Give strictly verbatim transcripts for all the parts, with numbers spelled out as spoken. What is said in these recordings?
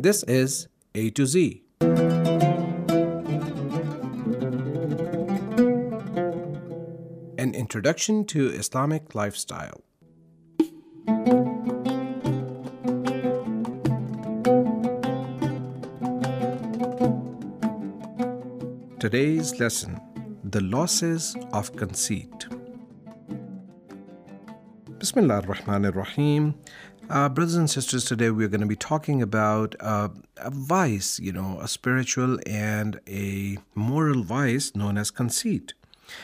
This is A to Z. An introduction to Islamic lifestyle. Today's lesson: the losses of conceit. Bismillah ar-Rahman ar-Rahim. Uh, brothers and sisters, today we're going to be talking about uh, a vice, you know, a spiritual and a moral vice known as conceit.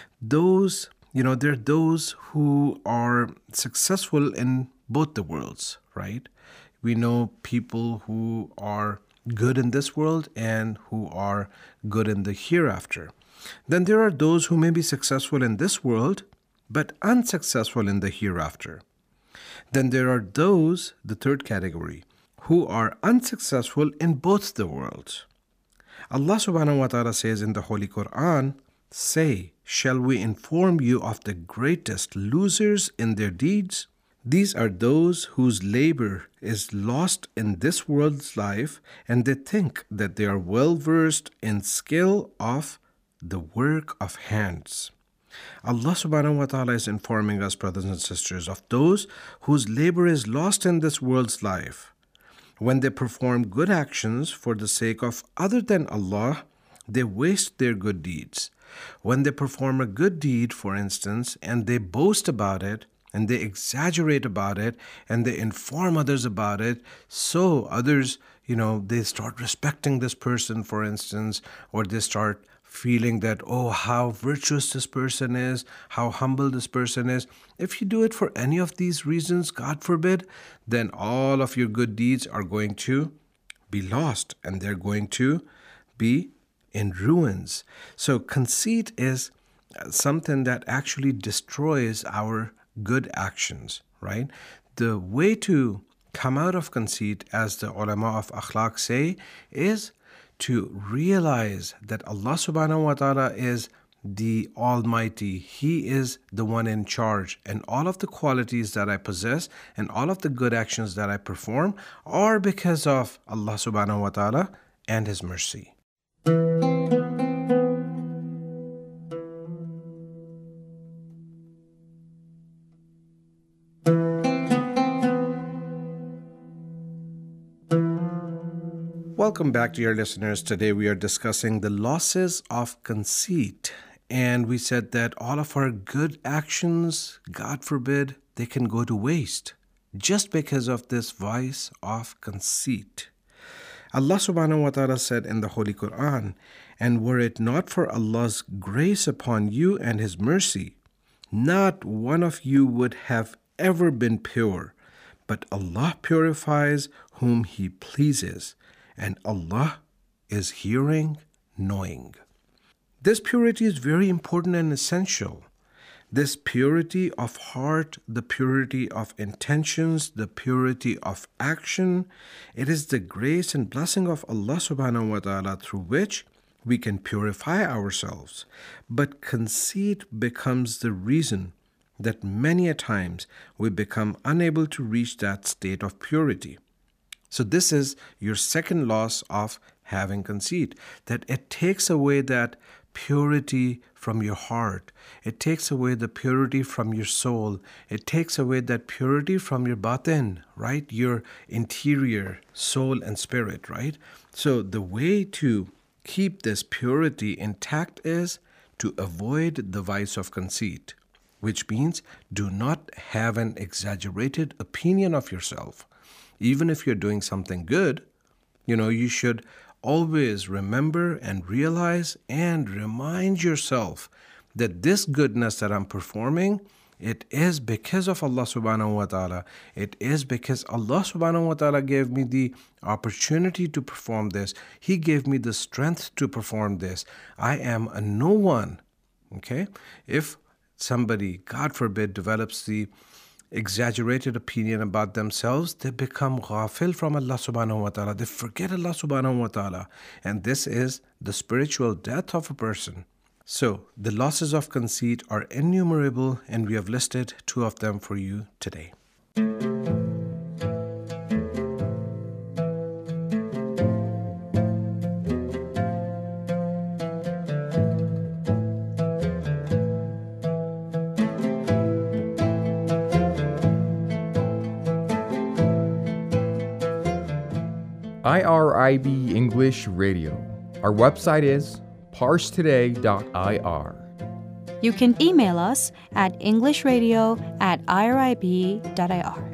Those, you know, there are those who are successful in both the worlds, right? We know people who are good in this world and who are good in the hereafter. Then there are those who may be successful in this world but unsuccessful in the hereafter. Then there are those, the third category, who are unsuccessful in both the worlds. Allah subhanahu wa ta'ala says in the Holy Quran, "Say, shall we inform you of the greatest losers in their deeds? These are those whose labor is lost in this world's life, and they think that they are well versed in skill of the work of hands." Allah subhanahu wa ta'ala is informing us, brothers and sisters, of those whose labor is lost in this world's life. When they perform good actions for the sake of other than Allah, they waste their good deeds. When they perform a good deed, for instance, and they boast about it, and they exaggerate about it, and they inform others about it, so others, you know, they start respecting this person, for instance, or they start feeling that, oh, how virtuous this person is, how humble this person is. If you do it for any of these reasons, God forbid, then all of your good deeds are going to be lost, and they're going to be in ruins. So conceit is something that actually destroys our good actions, right? The way to come out of conceit, as the ulama of akhlaq say, is to realize that Allah subhanahu wa ta'ala is the Almighty. He is the one in charge, and all of the qualities that I possess and all of the good actions that I perform are because of Allah subhanahu wa ta'ala and His mercy. Welcome back, dear listeners. Today we are discussing the losses of conceit. And we said that all of our good actions, God forbid, they can go to waste just because of this vice of conceit. Allah subhanahu wa ta'ala said in the Holy Quran, "And were it not for Allah's grace upon you and His mercy, not one of you would have ever been pure, but Allah purifies whom He pleases. And Allah is hearing, knowing." This purity is very important and essential. This purity of heart, the purity of intentions, the purity of action, it is the grace and blessing of Allah subhanahu wa ta'ala through which we can purify ourselves. But conceit becomes the reason that many a times we become unable to reach that state of purity. So this is your second loss of having conceit, that it takes away that purity from your heart. It takes away the purity from your soul. It takes away that purity from your batin, right? Your interior soul and spirit, right? So the way to keep this purity intact is to avoid the vice of conceit, which means do not have an exaggerated opinion of yourself. Even if you're doing something good, you know, you should always remember and realize and remind yourself that this goodness that I'm performing, it is because of Allah subhanahu wa ta'ala. It is because Allah subhanahu wa ta'ala gave me the opportunity to perform this. He gave me the strength to perform this. I am a no one, okay? If somebody, God forbid, develops the exaggerated opinion about themselves, they become ghafil from Allah subhanahu wa ta'ala. They forget Allah subhanahu wa ta'ala. And this is the spiritual death of a person. So the losses of conceit are innumerable, and we have listed two of them for you today. I R I B English Radio. Our website is parse today dot I R. You can email us at englishradio at irib dot I R.